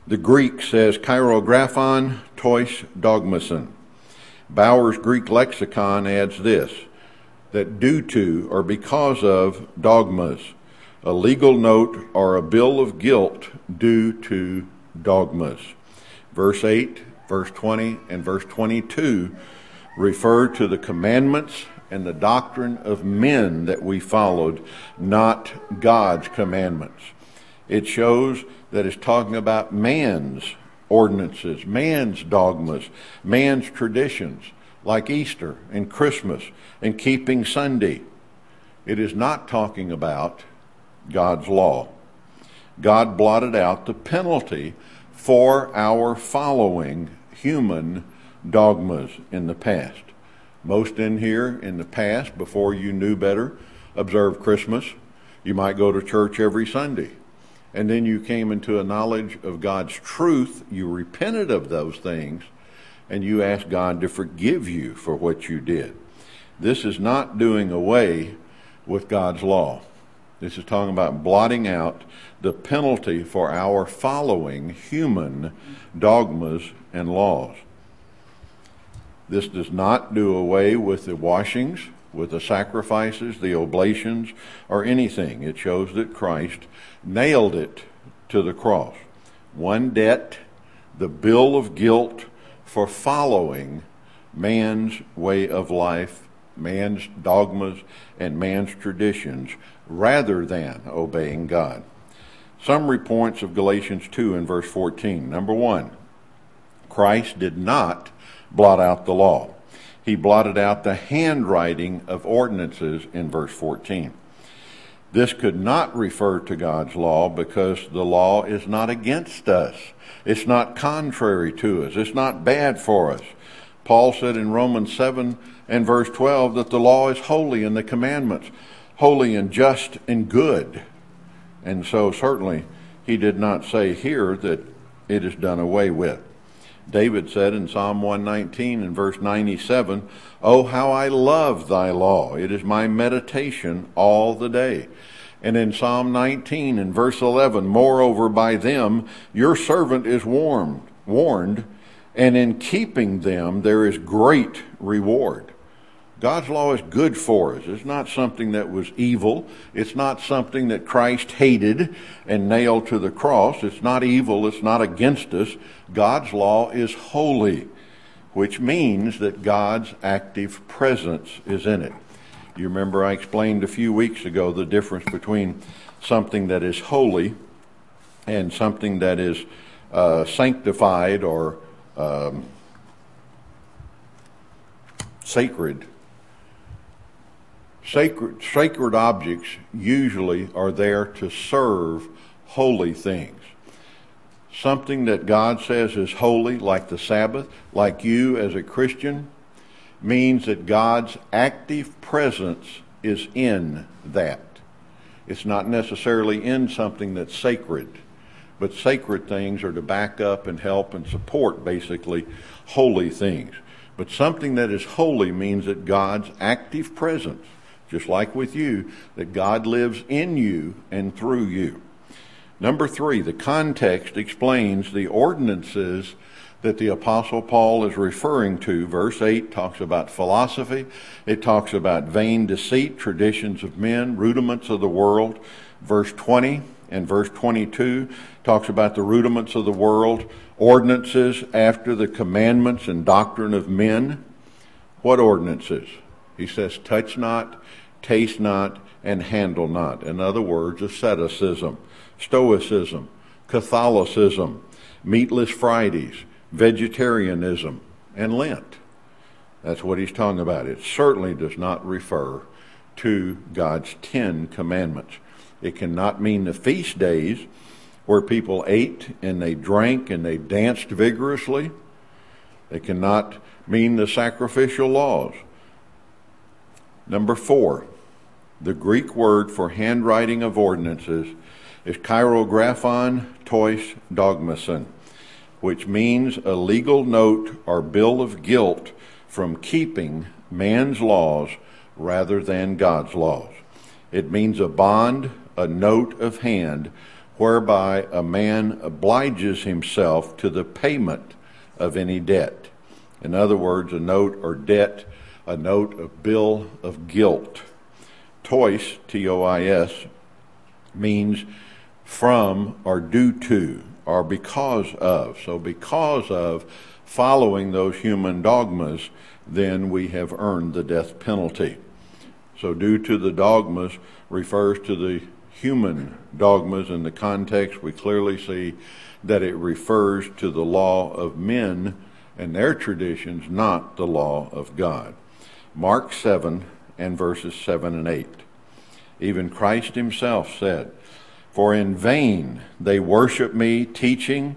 The Greek says cheirographon tois dogmason. Bauer's Greek lexicon adds this, that due to or because of dogmas, a legal note or a bill of guilt due to dogmas. Verse eight, verse twenty, and verse twenty-two refer to the commandments and the doctrine of men that we followed, not God's commandments. It shows that it's talking about man's ordinances, man's dogmas, man's traditions, like Easter and Christmas and keeping Sunday. It is not talking about God's law. God blotted out the penalty for our following human dogmas in the past. Most in here in the past, before you knew better, observed Christmas. You might go to church every Sunday. And then you came into a knowledge of God's truth. You repented of those things, and you asked God to forgive you for what you did. This is not doing away with God's law. This is talking about blotting out the penalty for our following human dogmas and laws. This does not do away with the washings, with the sacrifices, the oblations, or anything. It shows that Christ nailed it to the cross. One debt, the bill of guilt for following man's way of life, man's dogmas, and man's traditions, rather than obeying God. Summary points of Galatians two and verse fourteen. Number one, Christ did not blot out the law. He blotted out the handwriting of ordinances in verse fourteen. This could not refer to God's law because the law is not against us. It's not contrary to us. It's not bad for us. Paul said in Romans seven and verse twelve that the law is holy and the commandments holy and just and good. And so certainly he did not say here that it is done away with. David said in Psalm one nineteen and verse ninety-seven, "Oh, how I love thy law. It is my meditation all the day." And in Psalm nineteen and verse eleven, "Moreover, by them your servant is warned, warned, and in keeping them there is great reward." God's law is good for us. It's not something that was evil. It's not something that Christ hated and nailed to the cross. It's not evil. It's not against us. God's law is holy, which means that God's active presence is in it. You remember I explained a few weeks ago the difference between something that is holy and something that is uh, sanctified or um, sacred. Sacred, sacred objects usually are there to serve holy things. Something that God says is holy, like the Sabbath, like you as a Christian, means that God's active presence is in that. It's not necessarily in something that's sacred, but sacred things are to back up and help and support, basically, holy things. But something that is holy means that God's active presence, just like with you, that God lives in you and through you. Number three, the context explains the ordinances that the Apostle Paul is referring to. Verse eight talks about philosophy. It talks about vain deceit, traditions of men, rudiments of the world. Verse twenty and verse twenty-two talks about the rudiments of the world, ordinances after the commandments and doctrine of men. What ordinances? He says, touch not, taste not, and handle not. In other words, asceticism, stoicism, Catholicism, meatless Fridays, vegetarianism, and Lent. That's what he's talking about. It certainly does not refer to God's Ten Commandments. It cannot mean the feast days where people ate and they drank and they danced vigorously. It cannot mean the sacrificial laws. Number four, the Greek word for handwriting of ordinances is cheirographon tois dogmason, which means a legal note or bill of guilt from keeping man's laws rather than God's laws. It means a bond, a note of hand, whereby a man obliges himself to the payment of any debt. In other words, a note or debt, a note of bill of guilt. Tois, T O I S, means from or due to or because of. So because of following those human dogmas, then we have earned the death penalty. So due to the dogmas refers to the human dogmas. In the context, we clearly see that it refers to the law of men and their traditions, not the law of God. Mark seven and verses seven and eight. Even Christ himself said, "For in vain they worship me, teaching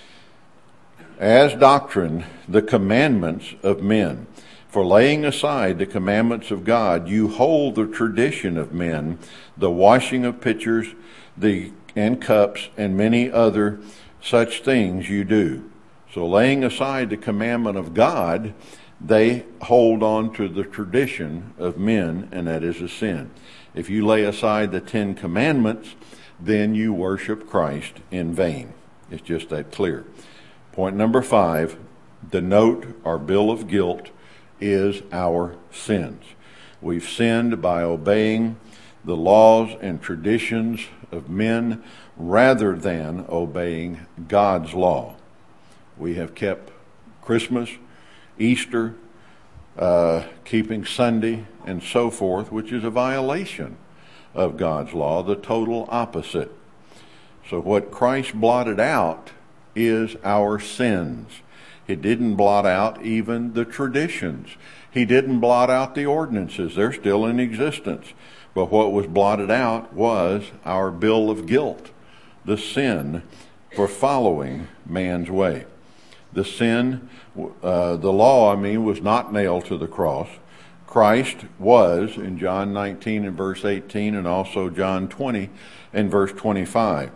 as doctrine the commandments of men. For laying aside the commandments of God, you hold the tradition of men, the washing of pitchers, the and cups, and many other such things you do." So laying aside the commandment of God, they hold on to the tradition of men, and that is a sin. If you lay aside the Ten Commandments, then you worship Christ in vain. It's just that clear. Point number five, the note or bill of guilt is our sins. We've sinned by obeying the laws and traditions of men rather than obeying God's law. We have kept Christmas, Easter, uh, keeping Sunday, and so forth, which is a violation of God's law, the total opposite. So what Christ blotted out is our sins. He didn't blot out even the traditions. He didn't blot out the ordinances. They're still in existence. But what was blotted out was our bill of guilt, the sin for following man's way. The sin, uh, the law, I mean, was not nailed to the cross. Christ was in John nineteen and verse eighteen, and also John twenty and verse twenty-five.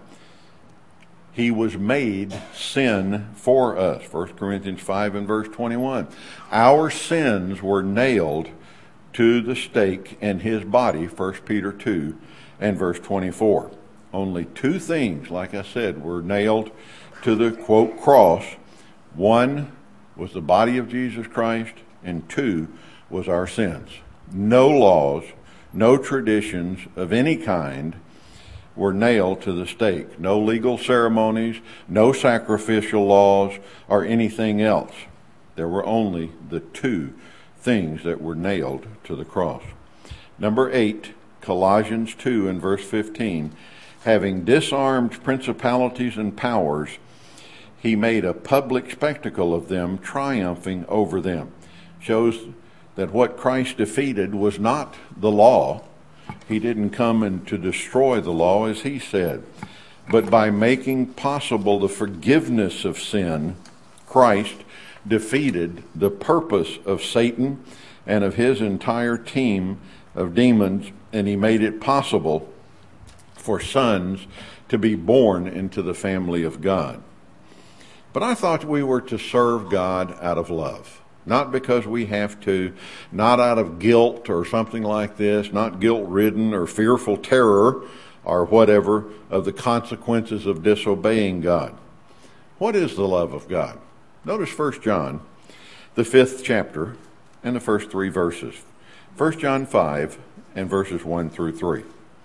He was made sin for us. First Corinthians five and verse twenty-one. Our sins were nailed to the stake in his body, First Peter two and verse twenty-four. Only two things, like I said, were nailed to the, quote, cross. One was the body of Jesus Christ, and two was our sins. No laws, no traditions of any kind were nailed to the stake. No legal ceremonies, no sacrificial laws, or anything else. There were only the two things that were nailed to the cross. Number eight, Colossians two and verse fifteen. Having disarmed principalities and powers, he made a public spectacle of them, triumphing over them. Shows that what Christ defeated was not the law. He didn't come in to destroy the law, as he said. But by making possible the forgiveness of sin, Christ defeated the purpose of Satan and of his entire team of demons, and he made it possible for sons to be born into the family of God. But I thought we were to serve God out of love. Not because we have to, not out of guilt or something like this, not guilt-ridden or fearful terror or whatever of the consequences of disobeying God. What is the love of God? Notice First John, the fifth chapter, and the first three verses. First John five and verses one through three.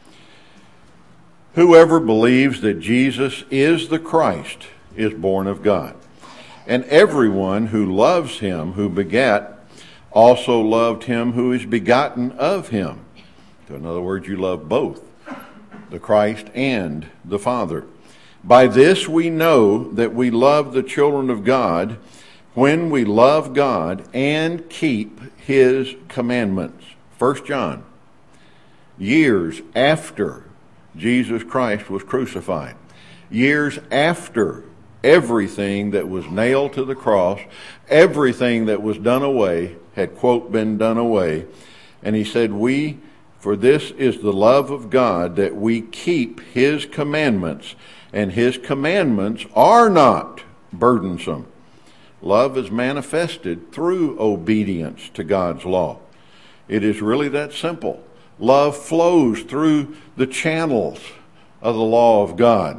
Whoever believes that Jesus is the Christ is born of God. And everyone who loves him who begat also loved him who is begotten of him. So in other words, you love both, the Christ and the Father. By this we know that we love the children of God, when we love God and keep his commandments. First John, years after Jesus Christ was crucified, years after everything that was nailed to the cross, everything that was done away, had, quote, been done away. And he said, we, for this is the love of God, that we keep his commandments, and his commandments are not burdensome. Love is manifested through obedience to God's law. It is really that simple. Love flows through the channels of the law of God.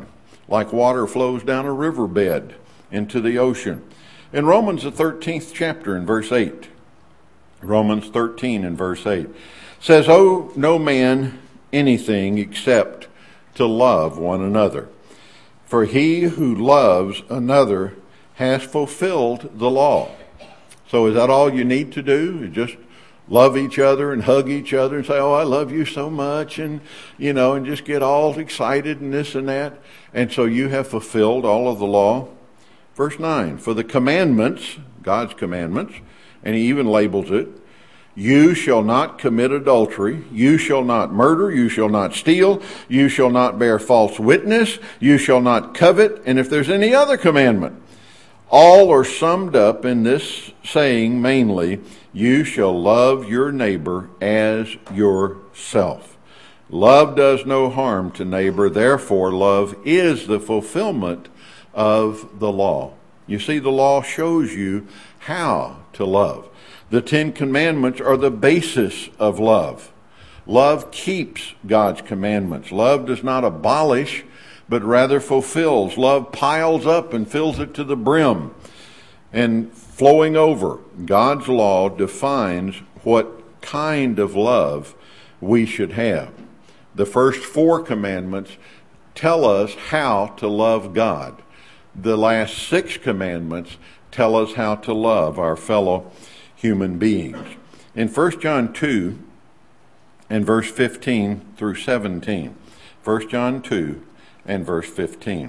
like water flows down a riverbed into the ocean. In Romans, the thirteenth chapter, in verse eight, Romans thirteen and verse eight, says, "Owe no man anything except to love one another. For he who loves another has fulfilled the law." So is that all you need to do? Is just love each other and hug each other and say, "Oh, I love you so much," and, you know, and just get all excited and this and that. And so you have fulfilled all of the law. Verse nine, "For the commandments," God's commandments, and he even labels it, "You shall not commit adultery, you shall not murder, you shall not steal, you shall not bear false witness, you shall not covet," and if there's any other commandment, all are summed up in this saying mainly, "You shall love your neighbor as yourself." Love does no harm to neighbor, therefore love is the fulfillment of the law. You see, the law shows you how to love. The Ten Commandments are the basis of love. Love keeps God's commandments. Love does not abolish, but rather fulfills. Love piles up and fills it to the brim and flowing over. God's law defines what kind of love we should have. The first four commandments tell us how to love God. The last six commandments tell us how to love our fellow human beings. In First John two and verse fifteen through seventeen, First John two and verse fifteen.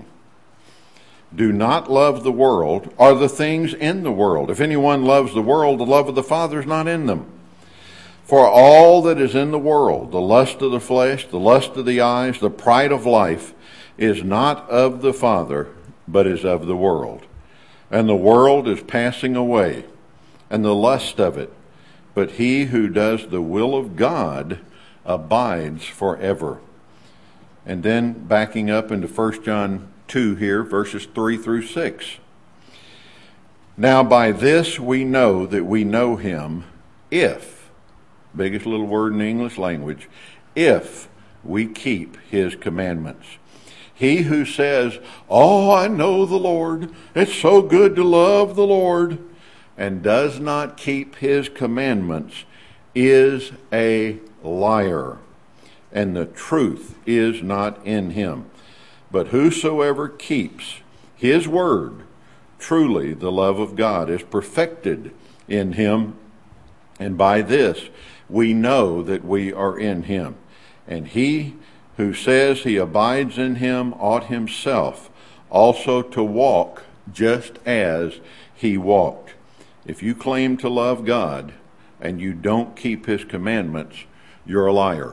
"Do not love the world or the things in the world. If anyone loves the world, the love of the Father is not in them. For all that is in the world, the lust of the flesh, the lust of the eyes, the pride of life, is not of the Father, but is of the world. And the world is passing away, and the lust of it, but he who does the will of God abides forever." And then backing up into First John two here, verses three through six. "Now by this we know that we know him if," biggest little word in the English language, "if we keep his commandments. He who says, 'Oh, I know the Lord, it's so good to love the Lord,' and does not keep his commandments is a liar, and the truth is not in him. But whosoever keeps his word, truly the love of God is perfected in him. And by this we know that we are in him. And he who says he abides in him ought himself also to walk just as he walked." If you claim to love God and you don't keep his commandments, you're a liar.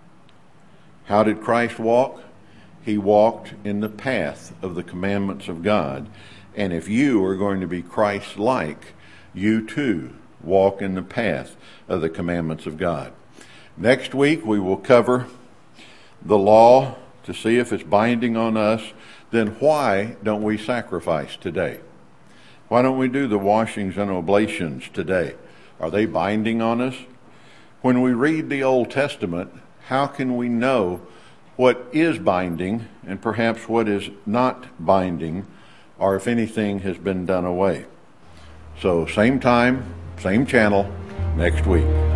How did Christ walk? He walked in the path of the commandments of God. And if you are going to be Christ-like, you too walk in the path of the commandments of God. Next week we will cover the law to see if it's binding on us. Then why don't we sacrifice today? Why don't we do the washings and oblations today? Are they binding on us? When we read the Old Testament, how can we know what is binding and perhaps what is not binding, or if anything has been done away? So same time, same channel, next week.